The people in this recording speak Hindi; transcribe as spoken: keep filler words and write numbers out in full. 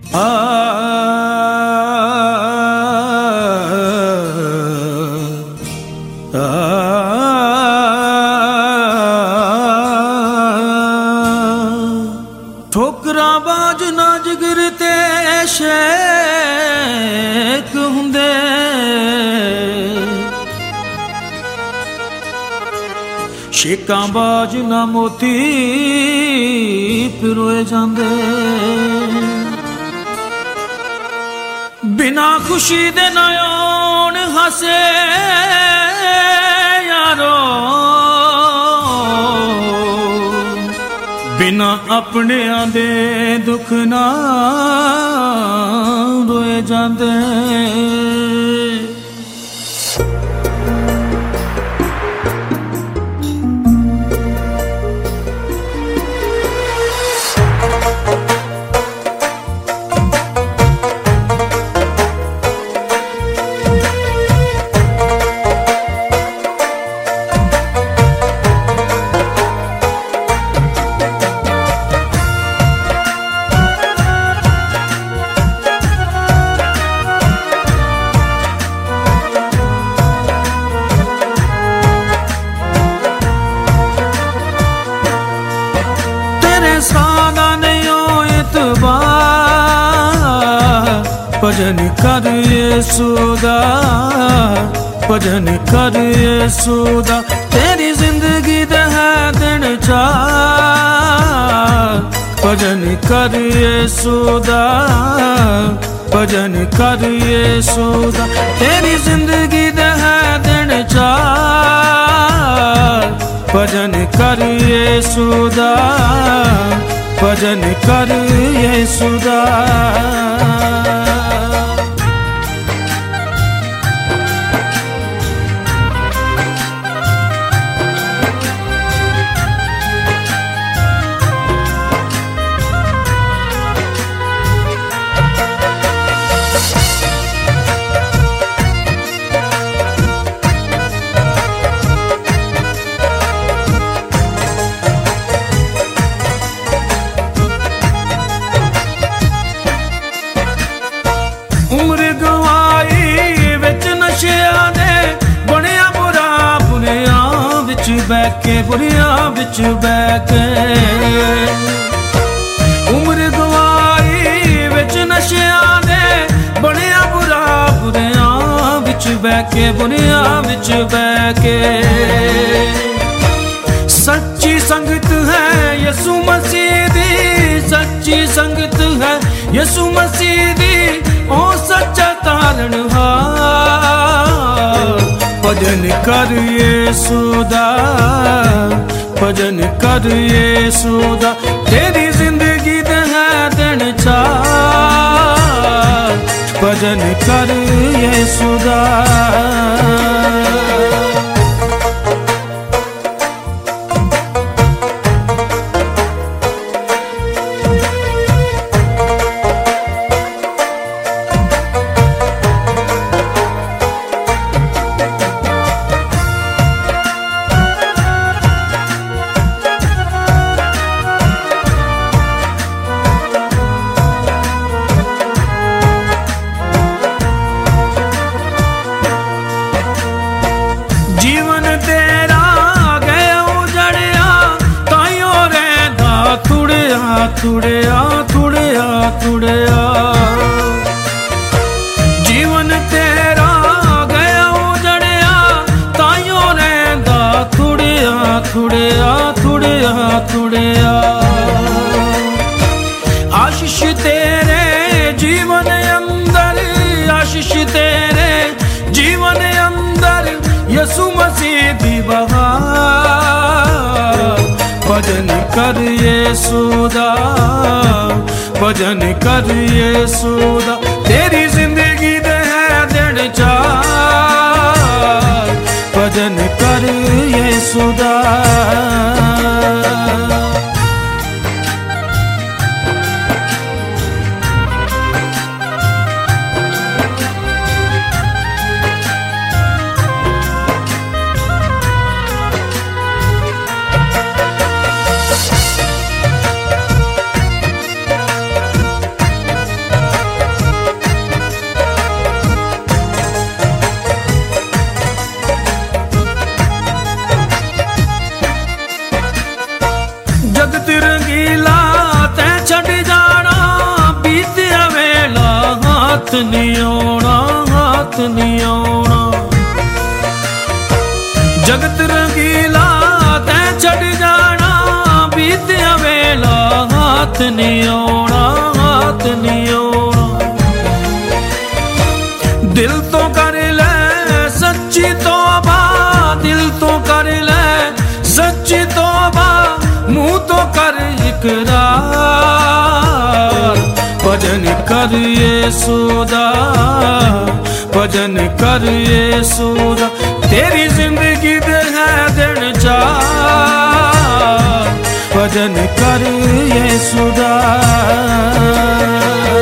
आ ठोकरा बाज ना जिगर ते शेक हुंदे शेकां बाज ना मोती पिरोए जांदे बिना खुशी दे ना आउण हसे यारो बिना अपने दे दुख ना रोए जांदे भजन कर यीशुदा भजन कर यीशुदा तेरी जिंदगी दे है दिन चार भजन कर यीशुदा भजन कर यीशुदा तेरी जिंदगी दे है दिन चार भजन कर यीशुदा भजन कर यीशुदा उम्र गवाई विच नशिया दे बनिया बुरा बुरिया विच बैके बुरिया विच बैके उम्र गवाई विच नशिया दे बनिया बुरा बुरिया विच बैके बुरिया विच बैके सच्ची संगत है यसु मसीह दी सच्ची संगत है यसु मसीह दी ओ सच्चा तारणहार भजन कर यीशुदा भजन कर यीशुदा तेरी जिंदगी दे है दिन चार भजन कर यीशुदा जीवन तेरा गया उजड़िया ताइयों रहंदा थुड़िया थुड़िया थुड़िया थुड़िया जीवन तेरा गया उजड़िया ताइयों रहंदा थुड़िया थुड़िया थुड़िया थुड़िया आशीष तेरे जीवन अंदर आशीष तेरे जीवन अंदर यसु मसीह दी बहार भजन कर यीशुदा भजन कर यीशुदा तेरी जिंदगी दे है दिन चार भजन कर यीशुदा हाथ नहीं आना, हाथ नहीं आना। जगत रंगीला तै छड़ जाना, बीतिया वेला हाथ नहीं आना, हाथ नहीं आना। दिल तो कर ले सच्ची तौबा, दिल तो कर ले सच्ची तौबा, मुंह तो कर इकरार। भजन कर यीशु दा, भजन कर यीशु दा, तेरी जिंदगी दे है दिन चार। भजन कर यीशु दा।